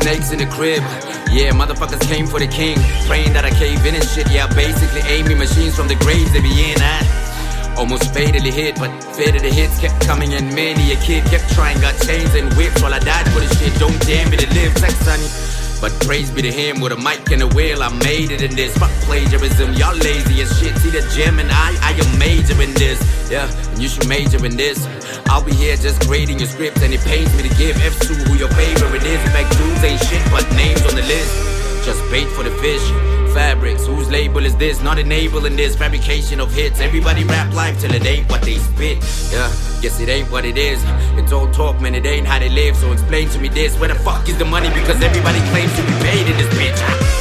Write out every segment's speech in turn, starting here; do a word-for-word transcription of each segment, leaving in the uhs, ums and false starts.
snakes in the crib. Yeah, motherfuckers came for the king, praying that I cave in and shit. Yeah, basically aiming machines from the graves they be in. I almost fatally hit, but faded the hits kept coming in. Many a kid kept trying, got chains and whips while I died for the shit. Don't dare me to live, sex sunny. But praise be to him with a mic and a wheel. I made it in this. Fuck plagiarism, y'all lazy as shit. See the gem and I, I am major in this. Yeah, and you should major in this. I'll be here just grading your script, and it pains me to give F to who your favorite is. In fact, dudes ain't shit, but names on the list. Just bait for the fish. Fabrics, whose label is this? Not enabling this fabrication of hits. Everybody rap life till it ain't what they spit. Yeah, guess it ain't what it is. It's all talk, man, it ain't how they live. So explain to me this, where the fuck is the money? Because everybody claims to be paid in this bitch.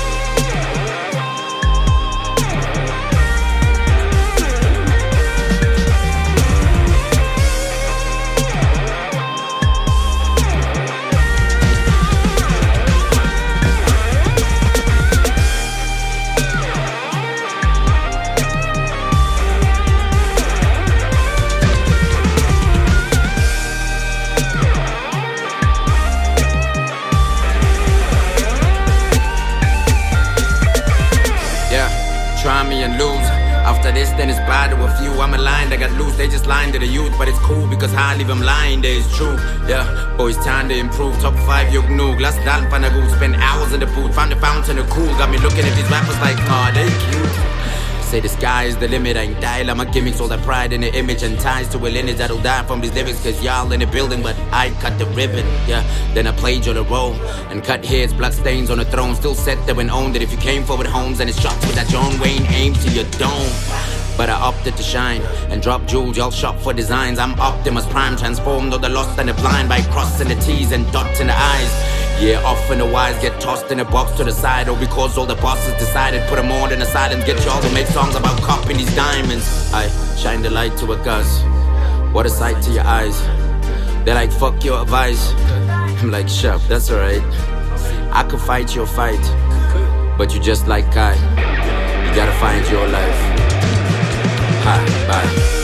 Try me and lose. After this, then it's bad to a few. I'm a line that got loose, they just lying to the youth. But it's cool because how I leave them lying there is true. Yeah, boys, time to improve. Top five, you know. Glass down, panagool. Spend hours in the booth. Found the fountain of cool. Got me looking at these rappers like, aw, they cute. Say the sky is the limit, I ain't dial, I'm a gimmicks. All that pride in the image and ties to a lineage that'll die from these lyrics. Cause y'all in the building, but I cut the ribbon. Yeah, then I played you the role and cut heads, blood stains on the throne. Still set there and owned it. If you came forward homes and it's shots with that John Wayne aim to your dome. But I opted to shine and drop jewels, y'all shop for designs. I'm Optimus Prime, transformed all the lost and the blind by crossing the T's and dots in the eyes. Yeah, often the wise get tossed in a box to the side, or because all the bosses decided put them on in the silence. Get y'all to make songs about copping these diamonds. I shine the light to a cuz. What a sight to your eyes. They're like, fuck your advice. I'm like, chef, that's alright. I could fight your fight, but you just like Kai. You gotta find your life. Hi, bye.